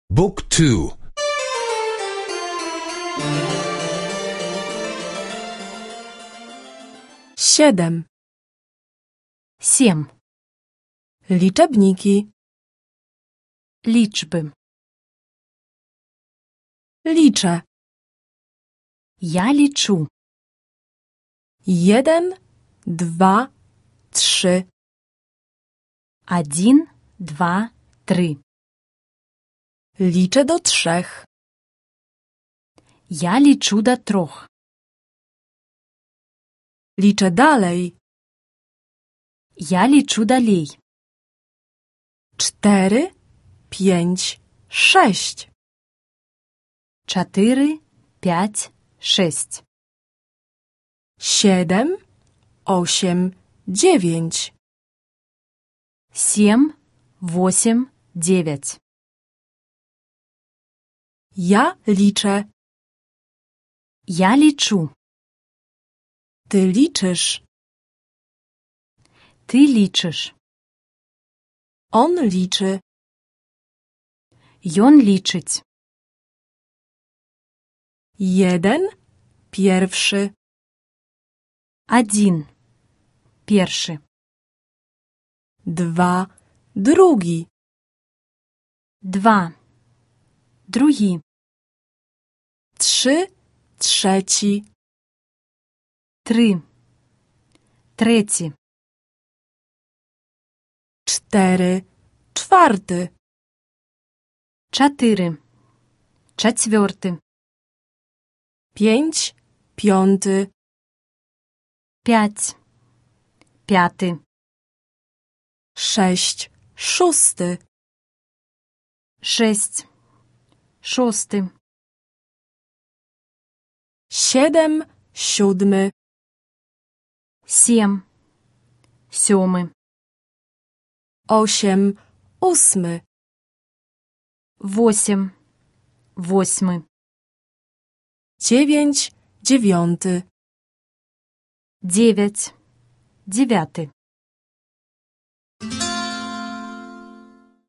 Book 2. 7. 7. Liczebniki. Liczby. Liczę. Ja liczу. 1, 2, 3. 1, 2, 3. Liczę do 3. Ja liczу do 3. Liczę dalej. Ja liczу dalej. 4, 5, 6. 4, 5, 6. 7, 8, 9. 7, 8, 9. Ja liczę. Ja liczу. Ty liczysz. Ty liczysz. On liczy. On liczyć. 1, pierwszy. 1, pierwszy. 2, drugi. 2, drugi. 3, trzeci. 3, trzeci. 4, czwarty. 4, czwarty. 5, piąty. 5, piąty. 6, szósty. 6, szósty. 7, siódmy. 7, siódmy. 8, ósmy. 8, ósmy. 9, dziewiąty. 9, dziewiąty.